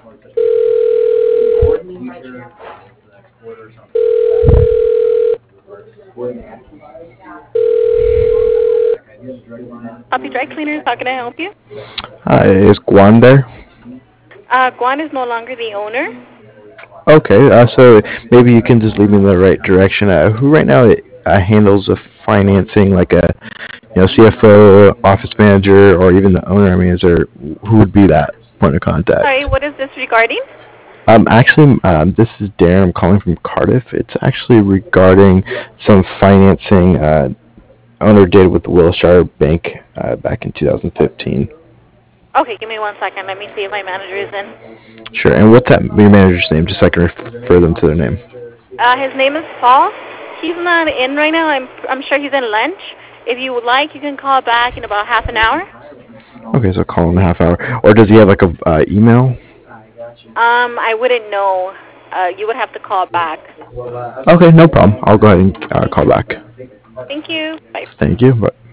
Puppy Dry Cleaners, how can I help you? Hi, is Guan there? Guan is no longer the owner. Okay, so maybe you can just lead me in the right direction. Who right now handles the financing, like a CFO, office manager, or even the owner? I mean, is there who would be that point of contact? Sorry, what is this regarding? Actually, this is Darren. I'm calling from Cardiff. It's actually regarding some financing owner did with the Wilshire Bank back in 2015. Okay, give me 1 second. Let me see if my manager is in. Sure. And what's your manager's name, just so I can refer them to their name? His name is Paul. He's not in right now. I'm sure he's in lunch. If you would like, you can call back in about half an hour. Okay, so call in a half hour. Or does he have like a email? I wouldn't know. You would have to call back. Okay, no problem. I'll go ahead and call back. Thank you. Bye. Thank you. Bye.